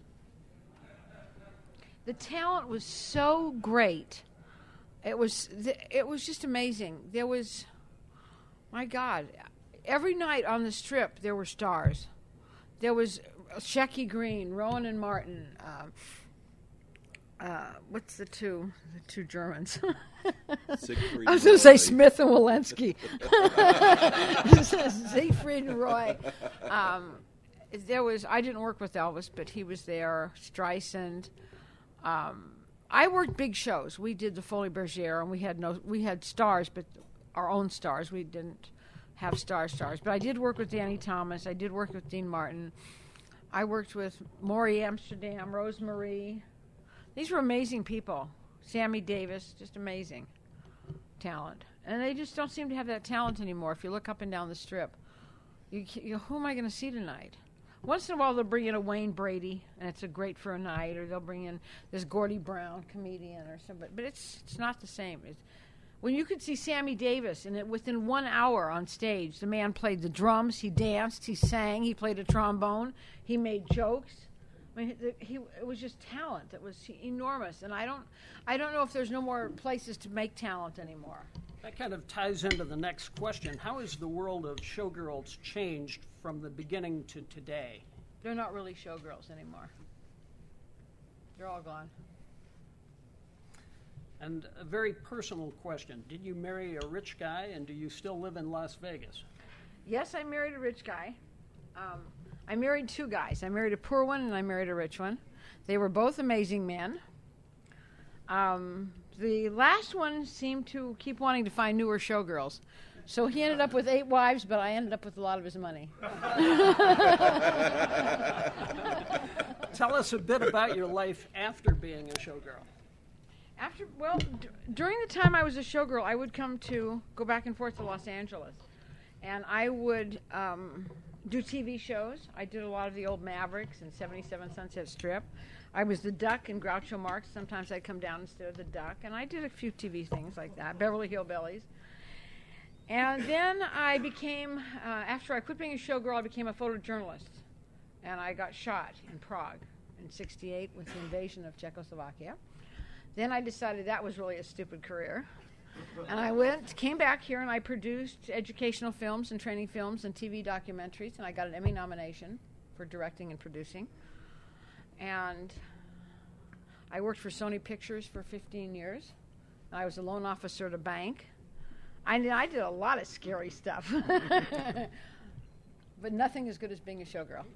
The talent was so great. It was just amazing. There was, my God, every night on the Strip there were stars. There was Shecky Green, Rowan and Martin. What's the two Germans? Siegfried I was going to say Roy. Smith and Walensky. Siegfried and Roy. I didn't work with Elvis, but he was there. Streisand. I worked big shows. We did the Folies Bergère, and we had stars, but our own stars. We didn't have stars. But I did work with Danny Thomas. I did work with Dean Martin. I worked with Maury Amsterdam, Rose Marie. These were amazing people. Sammy Davis, just amazing talent. And they just don't seem to have that talent anymore. If you look up and down the Strip, who am I going to see tonight? Once in a while they'll bring in a Wayne Brady, and it's a great for a night, or they'll bring in this Gordie Brown comedian or somebody. But it's not the same. When you could see Sammy Davis, and within 1 hour on stage, the man played the drums, he danced, he sang, he played a trombone, he made jokes. I mean, it was just talent. It was enormous, and I don't know if there's no more places to make talent anymore. That kind of ties into the next question. How has the world of showgirls changed from the beginning to today? They're not really showgirls anymore. They're all gone. And a very personal question. Did you marry a rich guy, and do you still live in Las Vegas? Yes, I married a rich guy. I married 2 guys. I married a poor one, and I married a rich one. They were both amazing men. The last one seemed to keep wanting to find newer showgirls. So he ended up with 8 wives, but I ended up with a lot of his money. Tell us a bit about your life after being a showgirl. During the time I was a showgirl, I would go back and forth to Los Angeles. and I would do TV shows. I did a lot of the old Mavericks and 77 Sunset Strip. I was the Duck in Groucho Marx. Sometimes I'd come down instead of the Duck, and I did a few TV things like that, Beverly Hillbillies. And then I became, after I quit being a showgirl, I became a photojournalist, and I got shot in Prague in '68 with the invasion of Czechoslovakia. Then I decided that was really a stupid career. And I came back here, and I produced educational films and training films and TV documentaries, and I got an Emmy nomination for directing and producing. And I worked for Sony Pictures for 15 years. I was a loan officer at a bank. I did a lot of scary stuff. But nothing as good as being a showgirl.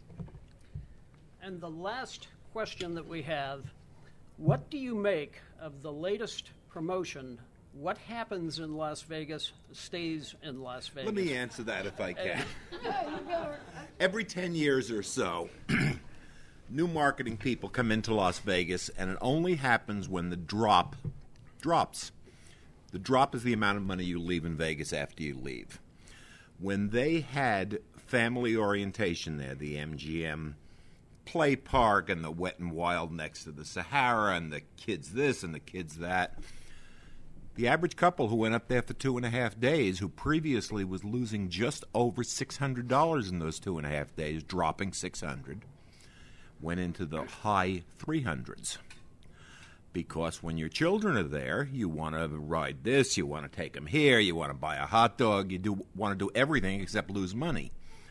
And the last question that we have, what do you make of the latest promotion? What happens in Las Vegas stays in Las Vegas? Let me answer that if I can. Every 10 years or so, new marketing people come into Las Vegas, and it only happens when the drop drops. The drop is the amount of money you leave in Vegas after you leave. When they had family orientation there, the MGM Play Park and the Wet and Wild next to the Sahara and the kids this and the kids that, the average couple who went up there for 2.5 days, who previously was losing just over $600 in those 2.5 days, dropping $600, went into the high 300s. Because when your children are there, you want to ride this, you want to take them here, you want to buy a hot dog, you want to do everything except lose money.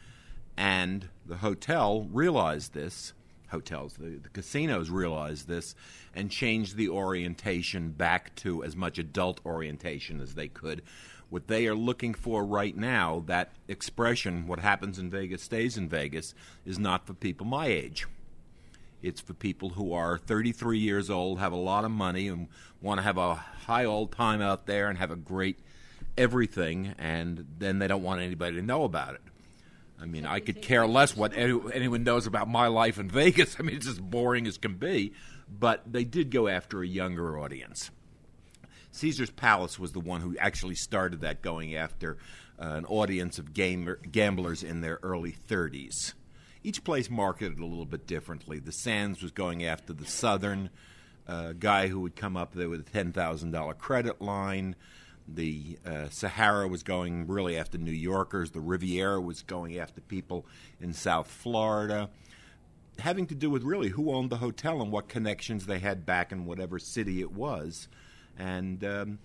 And the hotel realized this. The casinos realized this and changed the orientation back to as much adult orientation as they could. What they are looking for right now, that expression, what happens in Vegas stays in Vegas, is not for people my age. It's for people who are 33 years old, have a lot of money, and want to have a high old time out there and have a great everything, and then they don't want anybody to know about it. I mean, I could care less what anyone knows about my life in Vegas. I mean, it's as boring as can be. But they did go after a younger audience. Caesar's Palace was the one who actually started that, going after an audience of gamblers in their early 30s. Each place marketed a little bit differently. The Sands was going after the Southern guy who would come up there with a $10,000 credit line. The Sahara was going really after New Yorkers. The Riviera was going after people in South Florida, having to do with really who owned the hotel and what connections they had back in whatever city it was. And the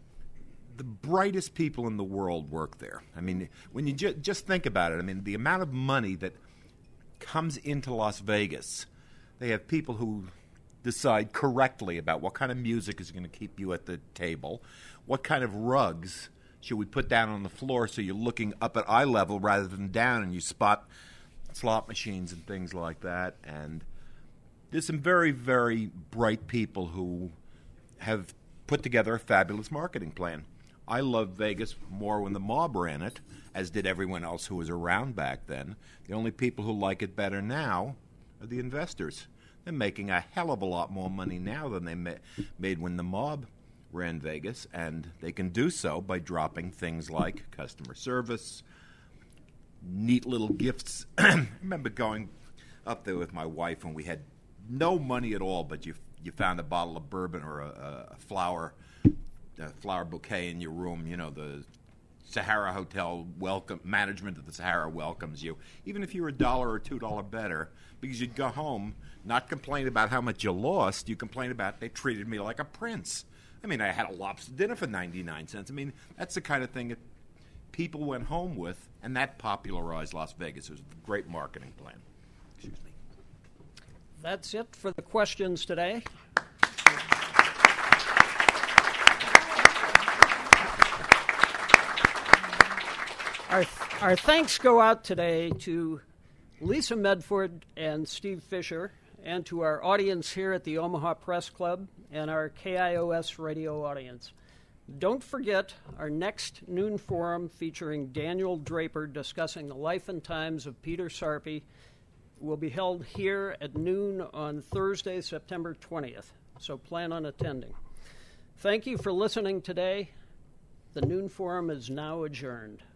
brightest people in the world work there. I mean, when you just think about it, I mean, the amount of money that comes into Las Vegas, they have people who decide correctly about what kind of music is going to keep you at the table, what kind of rugs should we put down on the floor so you're looking up at eye level rather than down, and you spot slot machines and things like that. And there's some very, very bright people who have put together a fabulous marketing plan. I love Vegas more when the mob ran it, as did everyone else who was around back then. The only people who like it better now are the investors. They're making a hell of a lot more money now than they made when the mob ran Vegas, and they can do so by dropping things like customer service, neat little gifts. I remember going up there with my wife when we had no money at all, but you found a bottle of bourbon or a flower bouquet in your room. You know, the Sahara Hotel management of the Sahara welcomes you, even if you're $1 or $2 better, because you'd go home, not complain about how much you lost. You complain about they treated me like a prince. I mean, I had a lobster dinner for 99 cents. I mean, that's the kind of thing that people went home with, and that popularized Las Vegas. It was a great marketing plan. Excuse me. That's it for the questions today. Our thanks go out today to Lisa Medford and Steve Fisher, and to our audience here at the Omaha Press Club and our KIOS radio audience. Don't forget our next noon forum featuring Daniel Draper discussing the life and times of Peter Sarpy will be held here at noon on Thursday, September 20th, so plan on attending. Thank you for listening today. The noon forum is now adjourned.